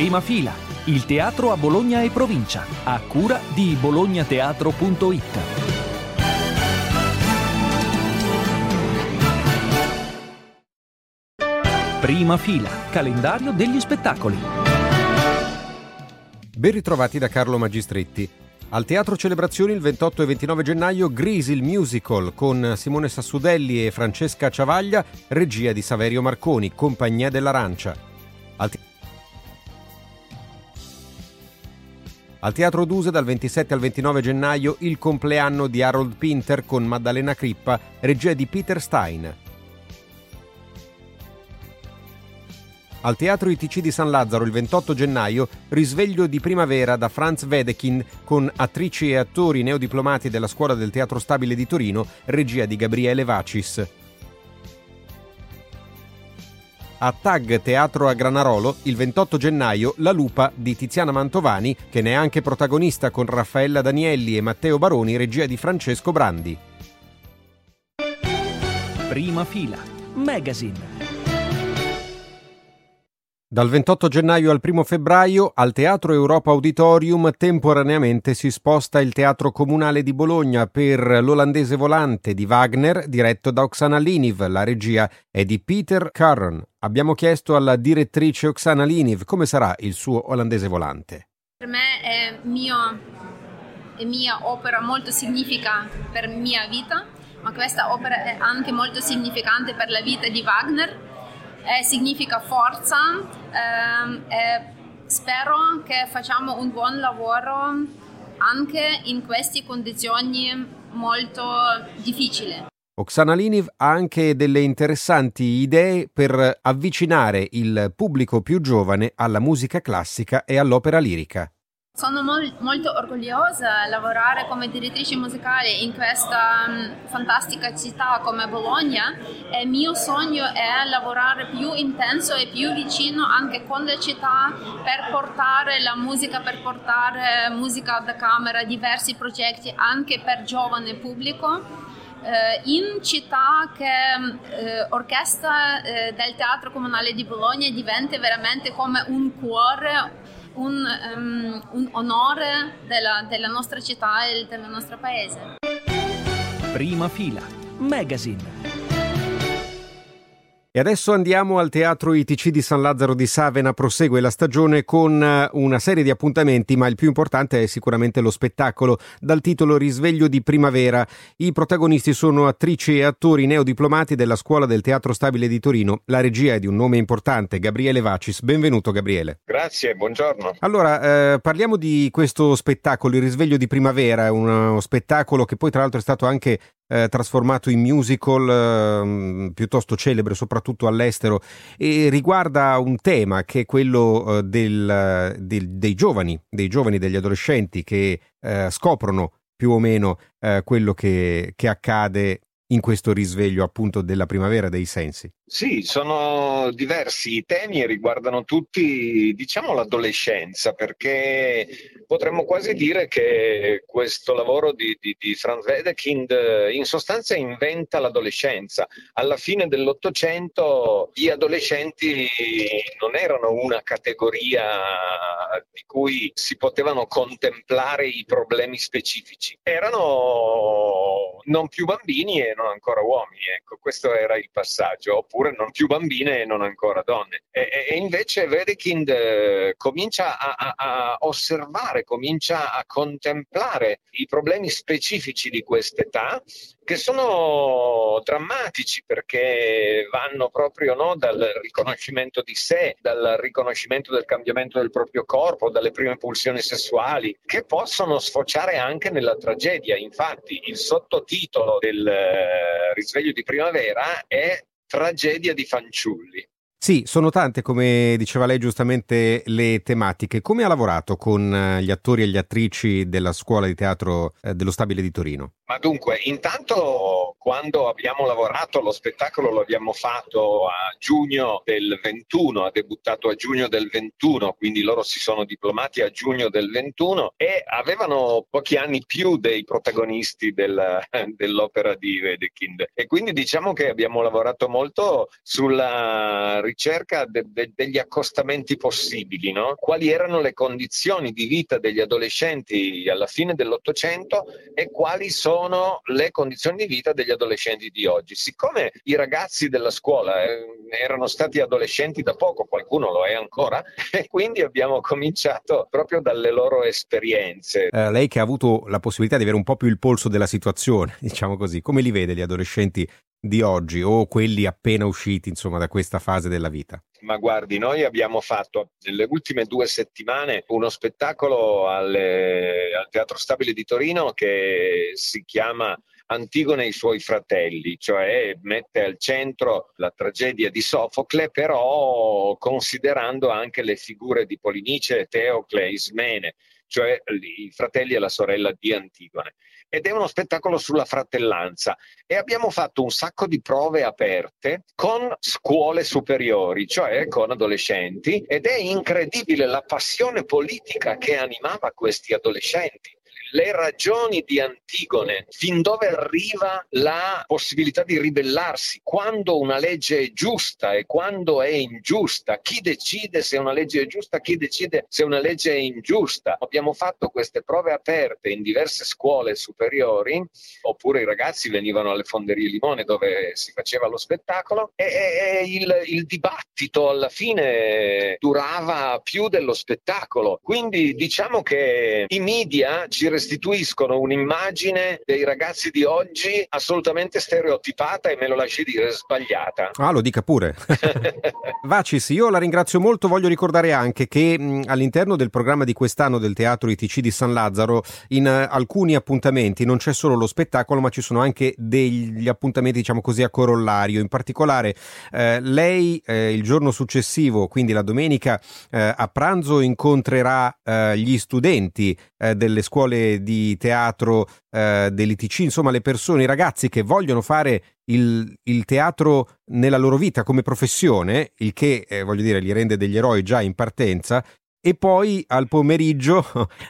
Prima fila, il teatro a Bologna e provincia, a cura di bolognateatro.it. Prima fila, calendario degli spettacoli. Ben ritrovati da Carlo Magistretti. Al Teatro Celebrazioni il 28 e 29 gennaio Grease il musical con Simone Sassudelli e Francesca Ciavaglia, regia di Saverio Marconi, Compagnia dell'Arancia. Al Teatro Duse dal 27 al 29 gennaio Il compleanno di Harold Pinter con Maddalena Crippa, regia di Peter Stein. Al Teatro ITC di San Lazzaro il 28 gennaio Risveglio di primavera da Franz Wedekind con attrici e attori neodiplomati della Scuola del Teatro Stabile di Torino, regia di Gabriele Vacis. A TAG Teatro a Granarolo il 28 gennaio La Lupa di Tiziana Mantovani, che ne è anche protagonista con Raffaella Danielli e Matteo Baroni, regia di Francesco Brandi. Prima fila, Magazine. Dal 28 gennaio al 1 febbraio al Teatro Europa Auditorium temporaneamente si sposta il Teatro Comunale di Bologna per L'Olandese Volante di Wagner, diretto da Oksana Liniv. La regia è di Peter Curran. Abbiamo chiesto alla direttrice Oksana Liniv come sarà il suo Olandese Volante. Per me è mia opera molto significa per mia vita, ma questa opera è anche molto significante per la vita di Wagner. Significa forza e spero che facciamo un buon lavoro anche in queste condizioni molto difficili. Oksana Liniv ha anche delle interessanti idee per avvicinare il pubblico più giovane alla musica classica e all'opera lirica. Sono molto orgogliosa di lavorare come direttrice musicale in questa fantastica città come Bologna e il mio sogno è lavorare più intenso e più vicino anche con la città per portare la musica, per portare musica da camera, diversi progetti anche per giovane pubblico. In città che orchestra del Teatro Comunale di Bologna diventa veramente come un cuore, un onore della nostra città e del nostro paese. Prima fila, Magazine. E adesso andiamo al Teatro ITC di San Lazzaro di Savena. Prosegue la stagione con una serie di appuntamenti, ma il più importante è sicuramente lo spettacolo dal titolo Risveglio di primavera. I protagonisti sono attrici e attori neodiplomati della Scuola del Teatro Stabile di Torino. La regia è di un nome importante, Gabriele Vacis. Benvenuto Gabriele. Grazie, buongiorno. Allora, parliamo di questo spettacolo, Il Risveglio di primavera, uno spettacolo che poi tra l'altro è stato anche trasformato in musical piuttosto celebre soprattutto all'estero, e riguarda un tema che è quello dei giovani, degli adolescenti che scoprono più o meno quello che accade in questo risveglio appunto della primavera dei sensi. Sì, sono diversi i temi e riguardano tutti, diciamo, l'adolescenza, perché potremmo quasi dire che questo lavoro di Franz Wedekind in sostanza inventa l'adolescenza. Alla fine dell'Ottocento gli adolescenti non erano una categoria di cui si potevano contemplare i problemi specifici, erano non più bambini e non ancora uomini, ecco, questo era il passaggio, oppure non più bambine e non ancora donne. E invece Wedekind comincia a osservare, comincia a contemplare i problemi specifici di quest'età, che sono drammatici perché vanno proprio dal riconoscimento di sé, dal riconoscimento del cambiamento del proprio corpo, dalle prime pulsioni sessuali, che possono sfociare anche nella tragedia. Infatti il sottotitolo del Risveglio di primavera è Tragedia di fanciulli. Sì, sono tante, come diceva lei giustamente, le tematiche. Come ha lavorato con gli attori e gli attrici della scuola di teatro dello Stabile di Torino? Ma dunque, intanto quando abbiamo lavorato allo spettacolo lo abbiamo fatto a giugno del 21, ha debuttato a giugno del 21, quindi loro si sono diplomati a giugno del 21 e avevano pochi anni più dei protagonisti dell'opera di Wedekind, e quindi diciamo che abbiamo lavorato molto sulla ricerca degli accostamenti possibili, no? Quali erano le condizioni di vita degli adolescenti alla fine dell'Ottocento e quali sono le condizioni di vita degli adolescenti di oggi. Siccome i ragazzi della scuola erano stati adolescenti da poco, qualcuno lo è ancora, e quindi abbiamo cominciato proprio dalle loro esperienze. Lei che ha avuto la possibilità di avere un po' più il polso della situazione, diciamo così, come li vede gli adolescenti di oggi o quelli appena usciti, insomma, da questa fase della vita? Ma guardi, noi abbiamo fatto nelle ultime 2 settimane uno spettacolo al Teatro Stabile di Torino che si chiama Antigone e i suoi fratelli, cioè mette al centro la tragedia di Sofocle, però considerando anche le figure di Polinice, Teocle e Ismene, cioè i fratelli e la sorella di Antigone. Ed è uno spettacolo sulla fratellanza e abbiamo fatto un sacco di prove aperte con scuole superiori, cioè con adolescenti, ed è incredibile la passione politica che animava questi adolescenti. Le ragioni di Antigone, fin dove arriva la possibilità di ribellarsi, quando una legge è giusta e quando è ingiusta, chi decide se una legge è giusta, chi decide se una legge è ingiusta. Abbiamo fatto queste prove aperte in diverse scuole superiori, oppure i ragazzi venivano alle Fonderie Limone dove si faceva lo spettacolo e il dibattito alla fine durava più dello spettacolo. Quindi diciamo che i media ci restituiscono un'immagine dei ragazzi di oggi assolutamente stereotipata e, me lo lasci dire, sbagliata. Ah, lo dica pure. Vacis, io la ringrazio molto. Voglio ricordare anche che all'interno del programma di quest'anno del Teatro ITC di San Lazzaro, in alcuni appuntamenti non c'è solo lo spettacolo, ma ci sono anche degli appuntamenti, diciamo così, a corollario. In particolare lei il giorno successivo, quindi la domenica, a pranzo incontrerà gli studenti delle scuole di teatro dell'ITC, insomma le persone, i ragazzi che vogliono fare il teatro nella loro vita come professione, il che voglio dire li rende degli eroi già in partenza. E poi al pomeriggio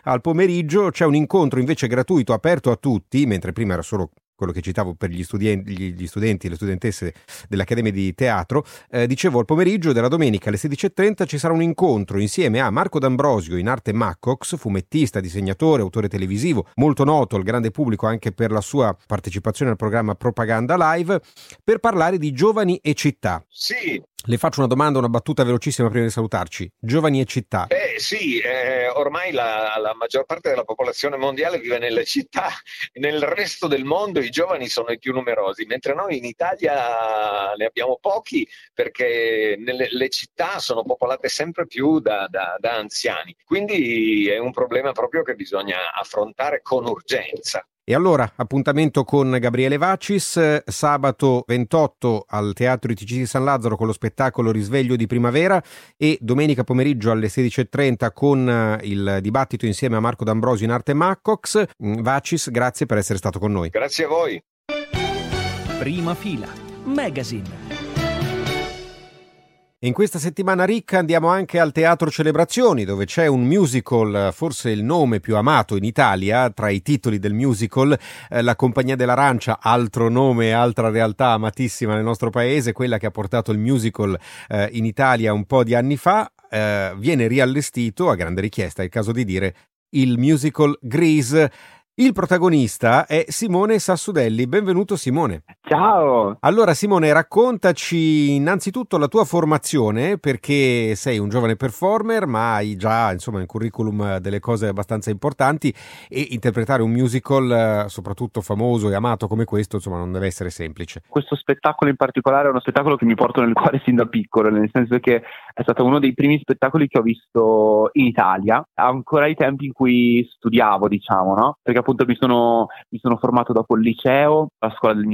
c'è un incontro invece gratuito aperto a tutti, mentre prima era solo quello che citavo per gli studenti e le studentesse dell'Accademia di Teatro. Dicevo, al pomeriggio della domenica alle 16:30 ci sarà un incontro insieme a Marco D'Ambrosio, in arte Maccox, fumettista, disegnatore, autore televisivo, molto noto al grande pubblico anche per la sua partecipazione al programma Propaganda Live, per parlare di giovani e città. Sì. Le faccio una domanda, una battuta velocissima prima di salutarci. Giovani e città. Sì, ormai la maggior parte della popolazione mondiale vive nelle città, nel resto del mondo i giovani sono i più numerosi, mentre noi in Italia ne abbiamo pochi perché le città sono popolate sempre più da anziani, quindi è un problema proprio che bisogna affrontare con urgenza. E allora, appuntamento con Gabriele Vacis, sabato 28 al Teatro ITC di San Lazzaro con lo spettacolo Risveglio di Primavera, e domenica pomeriggio alle 16:30 con il dibattito insieme a Marco D'Ambrosio in arte Maccox. Vacis, grazie per essere stato con noi. Grazie a voi. Prima fila, Magazine. In questa settimana ricca andiamo anche al Teatro Celebrazioni, dove c'è un musical, forse il nome più amato in Italia tra i titoli del musical, La Compagnia dell'Arancia, altro nome, altra realtà amatissima nel nostro paese, quella che ha portato il musical in Italia un po' di anni fa. Viene riallestito, a grande richiesta, è il caso di dire, il musical Grease. Il protagonista è Simone Sassudelli. Benvenuto Simone. Ciao! Allora Simone, raccontaci innanzitutto la tua formazione, perché sei un giovane performer ma hai già insomma nel curriculum delle cose abbastanza importanti, e interpretare un musical soprattutto famoso e amato come questo insomma non deve essere semplice. Questo spettacolo in particolare è uno spettacolo che mi porto nel cuore sin da piccolo, nel senso che è stato uno dei primi spettacoli che ho visto in Italia, ancora ai tempi in cui studiavo, diciamo, no? Perché appunto mi sono formato dopo il liceo, la scuola del musical di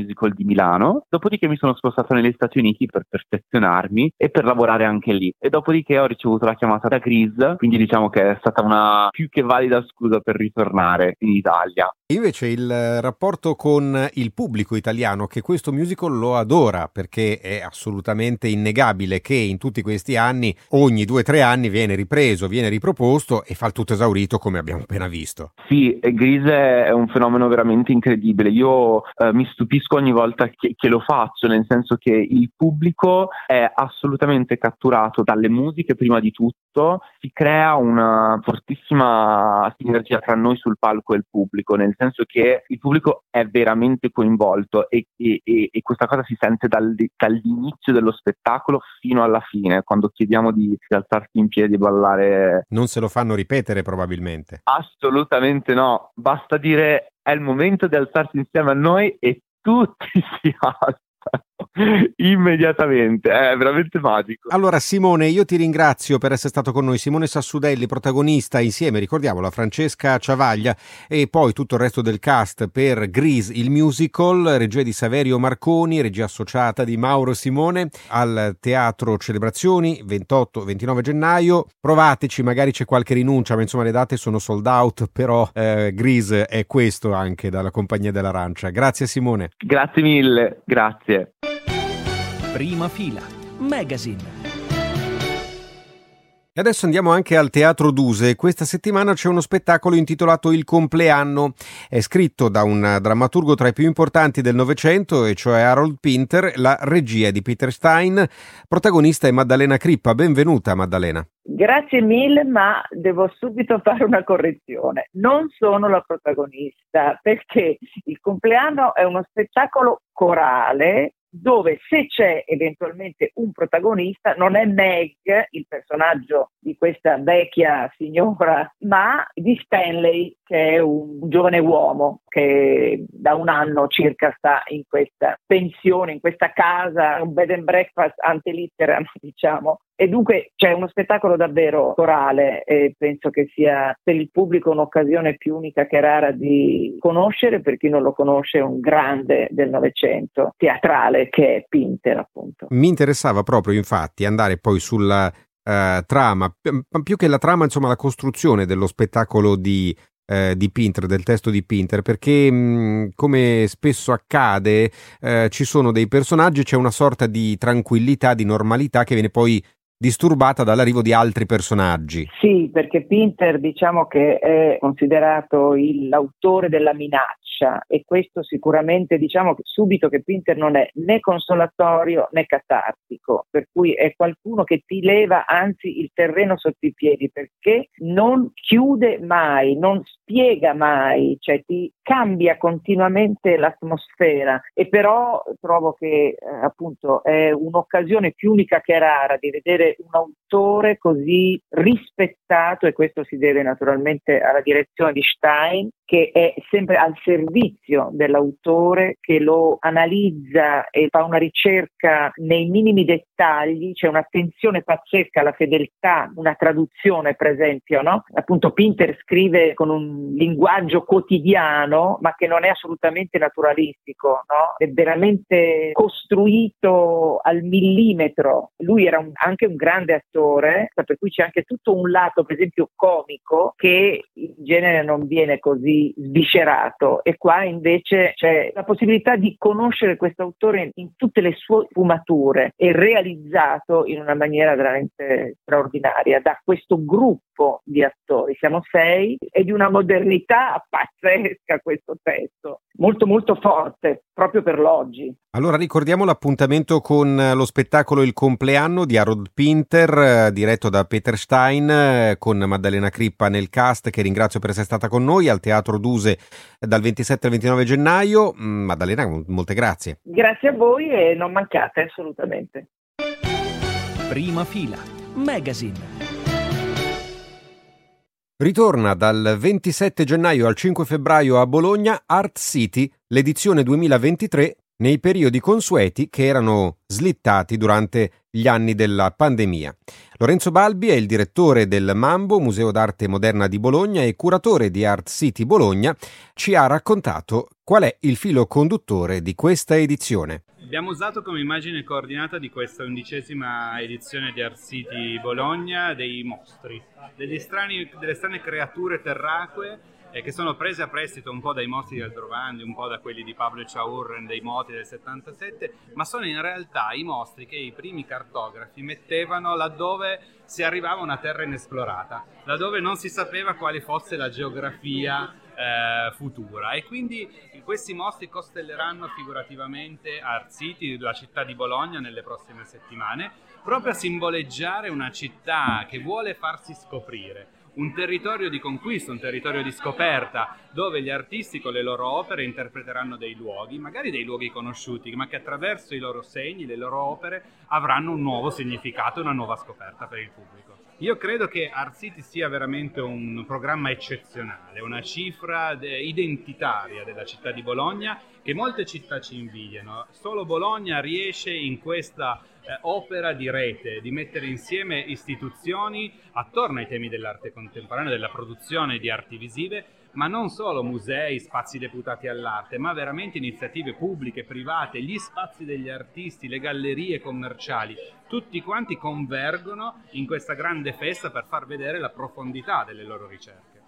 di Milano, dopodiché mi sono spostato negli Stati Uniti per perfezionarmi e per lavorare anche lì, e dopodiché ho ricevuto la chiamata da Grease, quindi diciamo che è stata una più che valida scusa per ritornare in Italia. Invece il rapporto con il pubblico italiano, che questo musical lo adora, perché è assolutamente innegabile che in tutti questi anni, ogni 2 o 3 anni viene ripreso, viene riproposto e fa il tutto esaurito, come abbiamo appena visto. Sì, Grease è un fenomeno veramente incredibile. Io mi stupisco ogni volta che lo faccio, nel senso che il pubblico è assolutamente catturato dalle musiche prima di tutto, si crea una fortissima sinergia tra noi sul palco e il pubblico, nel senso che il pubblico è veramente coinvolto e questa cosa si sente dall'inizio dello spettacolo fino alla fine, quando chiediamo di alzarsi in piedi e ballare. Non se lo fanno ripetere probabilmente. Assolutamente no, basta dire è il momento di alzarsi insieme a noi e tutti si alzano immediatamente, è veramente magico. Allora Simone, io ti ringrazio per essere stato con noi. Simone Sassudelli, protagonista insieme, ricordiamola, Francesca Ciavaglia e poi tutto il resto del cast per Grease il musical, regia di Saverio Marconi, regia associata di Mauro Simone, al Teatro Celebrazioni 28-29 gennaio. Provateci, magari c'è qualche rinuncia, ma insomma le date sono sold out, però Grease è questo anche dalla Compagnia dell'Arancia. Grazie Simone. Grazie mille, grazie. Prima fila, Magazine. E adesso andiamo anche al Teatro Duse. Questa settimana c'è uno spettacolo intitolato Il compleanno. È scritto da un drammaturgo tra i più importanti del Novecento, e cioè Harold Pinter. La regia è di Peter Stein. Protagonista è Maddalena Crippa. Benvenuta Maddalena. Grazie mille, ma devo subito fare una correzione. Non sono la protagonista, perché Il compleanno è uno spettacolo corale dove se c'è eventualmente un protagonista non è Meg, il personaggio di questa vecchia signora, ma di Stanley, che è un giovane uomo che da un anno circa sta in questa pensione, in questa casa, un bed and breakfast ante litteram, diciamo. E dunque c'è uno spettacolo davvero corale e penso che sia per il pubblico un'occasione più unica che rara di conoscere. Per chi non lo conosce, un grande del Novecento teatrale che è Pinter, appunto. Mi interessava proprio infatti andare poi sulla trama, più che la trama, insomma la costruzione dello spettacolo di Pinter, del testo di Pinter, perché come spesso accade ci sono dei personaggi, c'è una sorta di tranquillità, di normalità che viene poi disturbata dall'arrivo di altri personaggi. Sì, perché Pinter diciamo che è considerato l'autore della minaccia, e questo sicuramente diciamo subito che Pinter non è né consolatorio né catartico, per cui è qualcuno che ti leva anzi il terreno sotto i piedi, perché non chiude mai, non spiega mai, cioè ti cambia continuamente l'atmosfera, e però trovo che appunto è un'occasione più unica che rara di vedere un autore così rispettato, e questo si deve naturalmente alla direzione di Stein, che è sempre al servizio dell'autore, che lo analizza e fa una ricerca nei minimi dettagli. C'è un'attenzione pazzesca alla fedeltà, una traduzione per esempio, no? Appunto Pinter scrive con un linguaggio quotidiano ma che non è assolutamente naturalistico, no? È veramente costruito al millimetro. Lui era anche un grande attore, per cui c'è anche tutto un lato per esempio comico che in genere non viene così sviscerato, e qua invece c'è la possibilità di conoscere questo autore in tutte le sue sfumature, e realizzato in una maniera veramente straordinaria da questo gruppo di attori. Siamo 6, e di una modernità pazzesca questo testo, molto molto forte proprio per l'oggi. Allora ricordiamo l'appuntamento con lo spettacolo Il compleanno di Harold Pinter, diretto da Peter Stein, con Maddalena Crippa nel cast, che ringrazio per essere stata con noi al Teatro Duse dal 27 al 29 gennaio. Maddalena, molte grazie. Grazie a voi e non mancate assolutamente. Prima fila, Magazine. Ritorna dal 27 gennaio al 5 febbraio a Bologna Art City, l'edizione 2023 nei periodi consueti che erano slittati durante gli anni della pandemia. Lorenzo Balbi è il direttore del Mambo, Museo d'Arte Moderna di Bologna, e curatore di Art City Bologna. Ci ha raccontato qual è il filo conduttore di questa edizione. Abbiamo usato come immagine coordinata di questa 11ª edizione di Art City Bologna dei mostri, delle strane creature terracquee che sono prese a prestito un po' dai mostri di Aldrovandi, un po' da quelli di Pablo Echáurren, dei moti del 77, ma sono in realtà i mostri che i primi cartografi mettevano laddove si arrivava a una terra inesplorata, laddove non si sapeva quale fosse la geografia futura, e quindi questi mostri costelleranno figurativamente Art City, la città di Bologna, nelle prossime settimane, proprio a simboleggiare una città che vuole farsi scoprire, un territorio di conquista, un territorio di scoperta, dove gli artisti con le loro opere interpreteranno dei luoghi, magari dei luoghi conosciuti, ma che attraverso i loro segni, le loro opere, avranno un nuovo significato, una nuova scoperta per il pubblico. Io credo che Art City sia veramente un programma eccezionale, una cifra identitaria della città di Bologna che molte città ci invidiano. Solo Bologna riesce in questa opera di rete, di mettere insieme istituzioni attorno ai temi dell'arte contemporanea, della produzione di arti visive, ma non solo musei, spazi deputati all'arte, ma veramente iniziative pubbliche, private, gli spazi degli artisti, le gallerie commerciali, tutti quanti convergono in questa grande festa per far vedere la profondità delle loro ricerche.